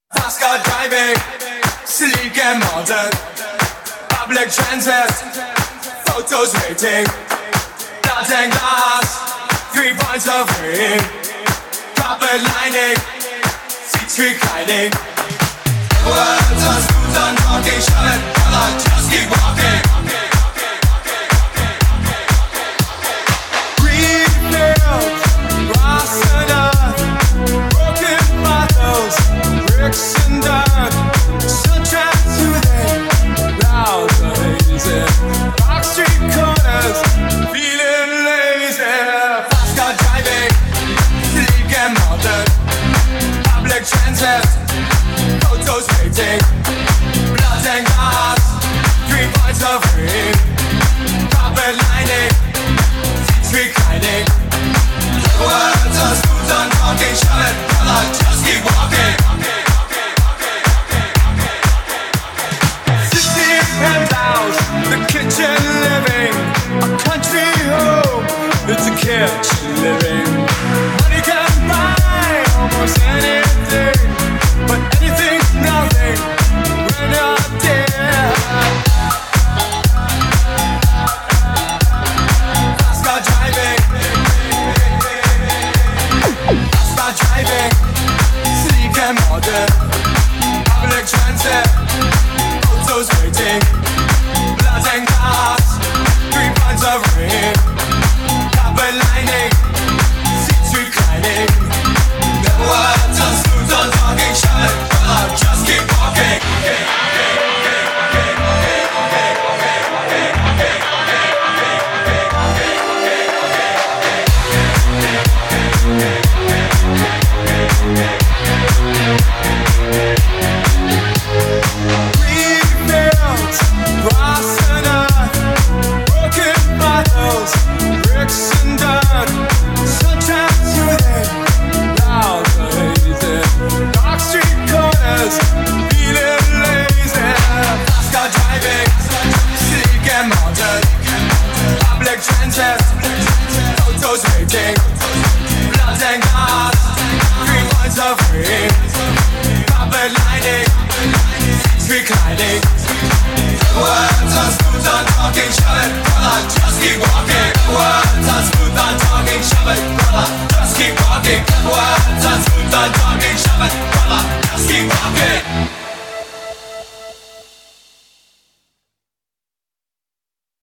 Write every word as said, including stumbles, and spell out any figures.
Fast car driving, sleek and modern. Public transit, photos waiting. Blood and glass, three points of rain. Carpet lining, seats reclining. Words are smooth and talking, shut it, brother, just keep walking. Green fields, grass and earth, broken bottles, bricks and dirt. Sunshine soothing, loud lazy. Dark street corners, feeling lazy. Fast car driving, sleek and modern. Public transit, photos waiting. Blood and glass, three points of rain. Carpet lining, seats reclining. Words are smooth and talking, shut it, brother, just keep walking. City penthouse, the kitchen living. A country home, it's a kitchen living. Money can buy almost anything, but anything's nothing when you're dead. Fast car driving, fast car driving, sleek and modern. Public transit, photos waiting. Blood and glass, three pints of rain. Carpet lining, seats reclining. The words are smooth on talking, shut it, brother, just keep walking. Green fields, grass and earth, broken bottles, bricks and dirt. Sunshine soothing, loud lazy. Dark street corners, feeling lazy. Fast car driving, sleek and modern. Public transit, photos waiting. Blood and glass, three points of rain. Carpet lining, seats reclining. Words are smooth and talking, shut it, brother, just keep walking.